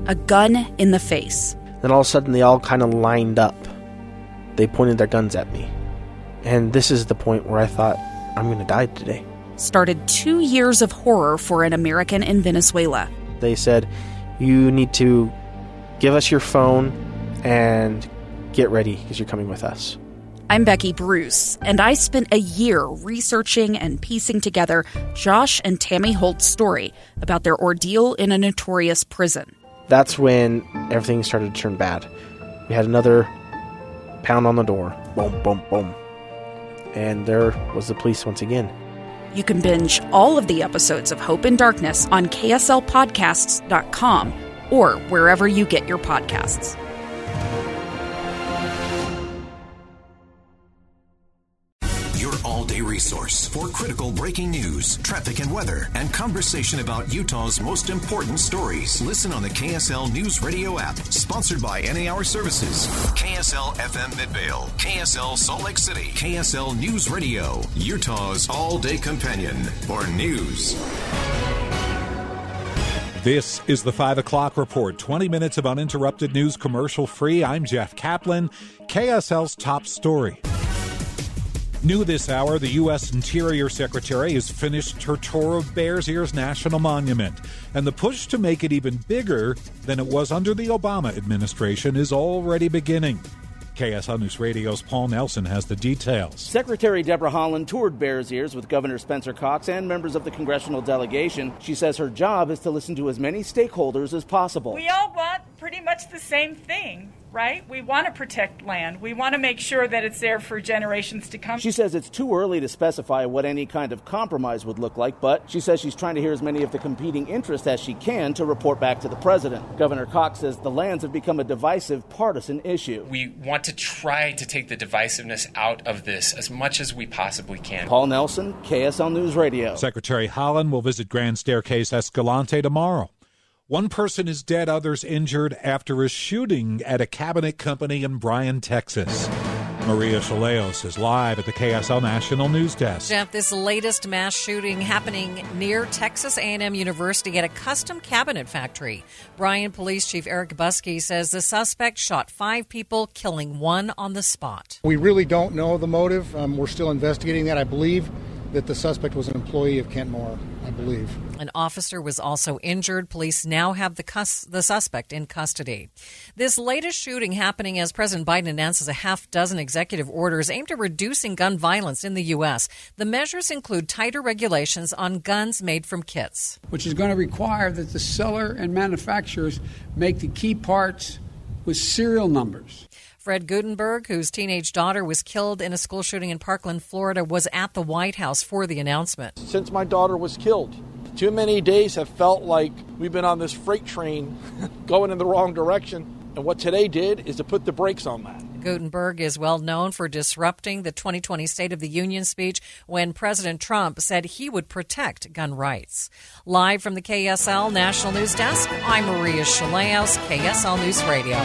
a gun in the face. Then all of a sudden they all kind of lined up. They pointed their guns at me. And this is the point where I thought, I'm going to die today. Started 2 years of horror for an American in Venezuela. They said, you need to give us your phone and get ready because you're coming with us. I'm Becky Bruce, and I spent a year researching and piecing together Josh and Tammy Holt's story about their ordeal in a notorious prison. That's when everything started to turn bad. We had another pound on the door. Boom, boom, boom. And there was the police once again. You can binge all of the episodes of Hope in Darkness on KSLpodcasts.com or wherever you get your podcasts. Your all-day resource for critical breaking news, traffic and weather, and conversation about Utah's most important stories. Listen on the KSL News Radio app, sponsored by NA Hour Services, KSL FM Midvale, KSL Salt Lake City, KSL News Radio, Utah's all-day companion for news. This is the 5 o'clock report, 20 minutes of uninterrupted news commercial-free. I'm Jeff Kaplan, KSL's top story. New this hour, the U.S. Interior Secretary has finished her tour of Bears Ears National Monument, and the push to make it even bigger than it was under the Obama administration is already beginning. KSL News Radio's Paul Nelson has the details. Secretary Deborah Haaland toured Bears Ears with Governor Spencer Cox and members of the congressional delegation. She says her job is to listen to as many stakeholders as possible. We all want pretty much the same thing, right? We want to protect land. We want to make sure that it's there for generations to come. She says it's too early to specify what any kind of compromise would look like, but she says she's trying to hear as many of the competing interests as she can to report back to the president. Governor Cox says the lands have become a divisive, partisan issue. We want to try to take the divisiveness out of this as much as we possibly can. Paul Nelson, KSL News Radio. Secretary Haaland will visit Grand Staircase Escalante tomorrow. One person is dead, others injured after a shooting at a cabinet company in Bryan, Texas. Maria Chaleos is live at the KSL National News Desk. Jeff, this latest mass shooting happening near Texas A&M University at a custom cabinet factory. Bryan Police Chief Eric Buskey says the suspect shot 5 people, killing 1 on the spot. We really don't know the motive. We're still investigating that. I believe that the suspect was an employee of Kent Moore, I believe. An officer was also injured. Police now have the suspect in custody. This latest shooting happening as President Biden announces a half-dozen executive orders aimed at reducing gun violence in the U.S. The measures include tighter regulations on guns made from kits, which is going to require that the seller and manufacturers make the key parts with serial numbers. Fred Gutenberg, whose teenage daughter was killed in a school shooting in Parkland, Florida, was at the White House for the announcement. Since my daughter was killed, too many days have felt like we've been on this freight train going in the wrong direction. And what today did is to put the brakes on that. Gutenberg is well known for disrupting the 2020 State of the Union speech when President Trump said he would protect gun rights. Live from the KSL National News Desk, I'm Maria Chaleos, KSL News Radio.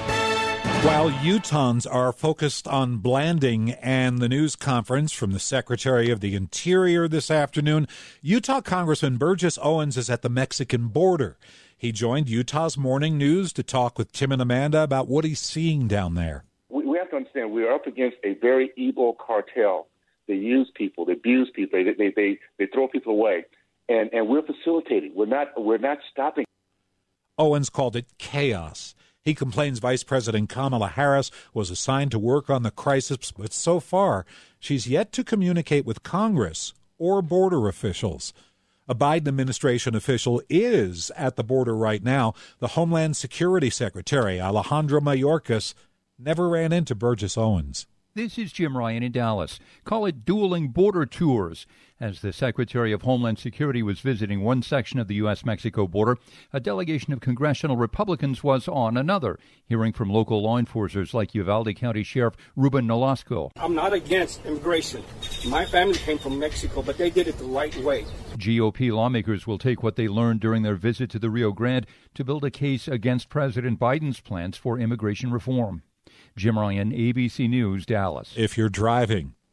While Utahns are focused on Blanding and the news conference from the Secretary of the Interior this afternoon, Utah Congressman Burgess Owens is at the Mexican border. He joined Utah's Morning News to talk with Tim and Amanda about what he's seeing down there. We have to understand we are up against a very evil cartel. They use people, they abuse people, they throw people away, and we're facilitating. We're not stopping. Owens called it chaos. He complains Vice President Kamala Harris was assigned to work on the crisis, but so far she's yet to communicate with Congress or border officials. A Biden administration official is at the border right now. The Homeland Security Secretary, Alejandro Mayorkas, never ran into Burgess Owens. This is Jim Ryan in Dallas. Call it dueling border tours. As the Secretary of Homeland Security was visiting one section of the U.S.-Mexico border, a delegation of congressional Republicans was on another, hearing from local law enforcers like Uvalde County Sheriff Ruben Nolasco. I'm not against immigration. My family came from Mexico, but they did it the right way. GOP lawmakers will take what they learned during their visit to the Rio Grande to build a case against President Biden's plans for immigration reform. Jim Ryan, ABC News, Dallas. If you're driving,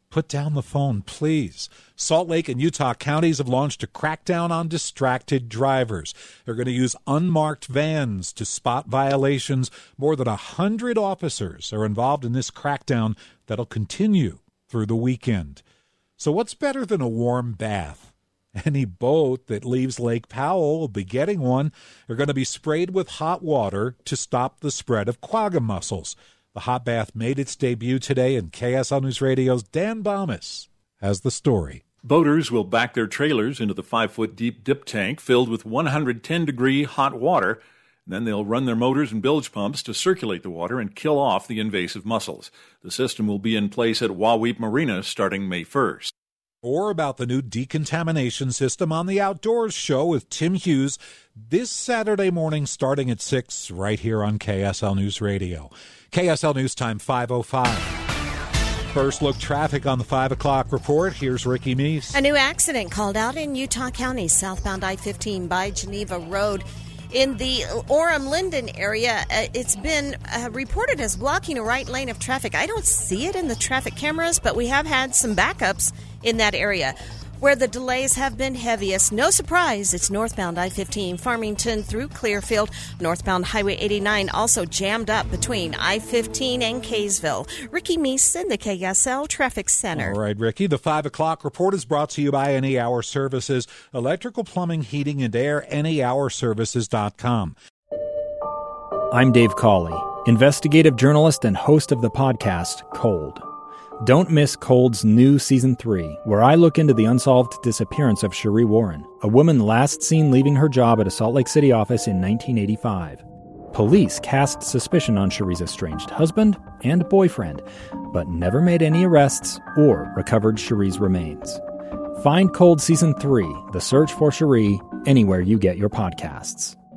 Put down the phone, please. Salt Lake and Utah counties have launched a crackdown on distracted drivers. They're going to use unmarked vans to spot violations. More than 100 officers are involved in this crackdown that'll continue through the weekend. So what's better than a warm bath? Any boat that leaves Lake Powell will be getting one. They're going to be sprayed with hot water to stop the spread of quagga mussels. The hot bath made its debut today, and KSL News Radio's Dan Bomas has the story. Boaters will back their trailers into the 5-foot-deep dip tank filled with 110-degree hot water. Then they'll run their motors and bilge pumps to circulate the water and kill off the invasive mussels. The system will be in place at Wahweap Marina starting May 1st. Or about the new decontamination system on the Outdoors Show with Tim Hughes this Saturday morning starting at 6 right here on KSL News Radio. KSL News Time 5:05. First look traffic on the 5 o'clock report. Here's Ricky Meese. A new accident called out in Utah County, southbound I-15 by Geneva Road. In the Orem-Linden area, it's been reported as blocking a right lane of traffic. I don't see it in the traffic cameras, but we have had some backups in that area. Where the delays have been heaviest, no surprise, it's northbound I-15, Farmington through Clearfield. Northbound Highway 89 also jammed up between I-15 and Kaysville. Ricky Meese in the KSL Traffic Center. All right, Ricky. The 5 o'clock report is brought to you by Any Hour Services. Electrical, plumbing, heating, and air, anyhourservices.com. I'm Dave Cawley, investigative journalist and host of the podcast Cold. Don't miss Cold's new Season 3, where I look into the unsolved disappearance of Cherie Warren, a woman last seen leaving her job at a Salt Lake City office in 1985. Police cast suspicion on Cherie's estranged husband and boyfriend, but never made any arrests or recovered Cherie's remains. Find Cold Season 3, The Search for Cherie, anywhere you get your podcasts.